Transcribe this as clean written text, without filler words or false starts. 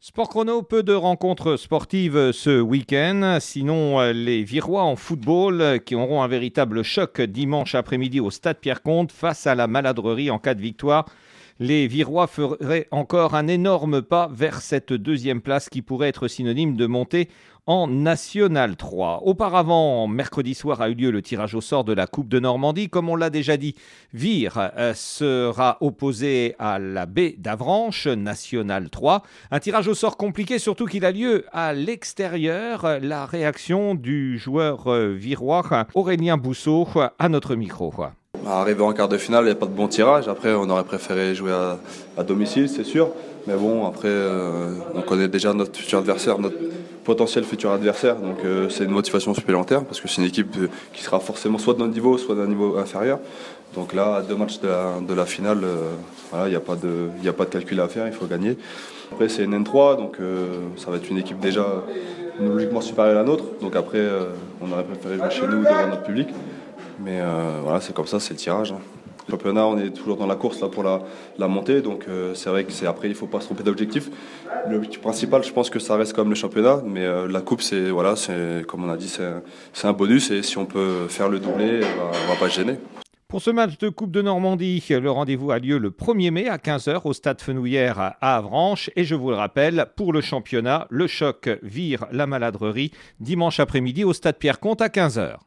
Sport chrono, peu de rencontres sportives ce week-end. Sinon, les Virois en football qui auront un véritable choc dimanche après-midi au Stade Pierre-Comte face à la Maladrerie en cas de victoire. Les Virois feraient encore un énorme pas vers cette deuxième place qui pourrait être synonyme de montée en National 3. Auparavant, mercredi soir a eu lieu le tirage au sort de la Coupe de Normandie. Comme on l'a déjà dit, Vire sera opposé à la baie d'Avranches, National 3. Un tirage au sort compliqué, surtout qu'il a lieu à l'extérieur. La réaction du joueur virois Aurélien Bousseau à notre micro. Arrivé en quart de finale, il n'y a pas de bon tirage. Après, on aurait préféré jouer à domicile, c'est sûr. Mais bon, après, on connaît déjà notre futur adversaire, notre potentiel futur adversaire. Donc, c'est une motivation supplémentaire parce que c'est une équipe qui sera forcément soit de notre niveau, soit d'un niveau inférieur. Donc là, à 2 matchs de la finale, voilà, il n'y a pas de calcul à faire, il faut gagner. Après, c'est une N3, donc ça va être une équipe déjà logiquement supérieure à la nôtre. Donc après, on aurait préféré jouer chez nous devant notre public. Mais voilà, c'est comme ça, c'est le tirage. Le championnat, on est toujours dans la course là, pour la montée, donc c'est vrai que après, il ne faut pas se tromper d'objectif. L'objectif principal, je pense que ça reste quand même le championnat, mais la coupe, c'est comme on a dit, c'est un bonus, et si on peut faire le doublé, on ne va pas se gêner. Pour ce match de Coupe de Normandie, le rendez-vous a lieu le 1er mai à 15h au Stade Fenouillère à Avranches. Et je vous le rappelle, pour le championnat, le choc Vire la Maladrerie dimanche après-midi au Stade Pierre-Comte à 15h.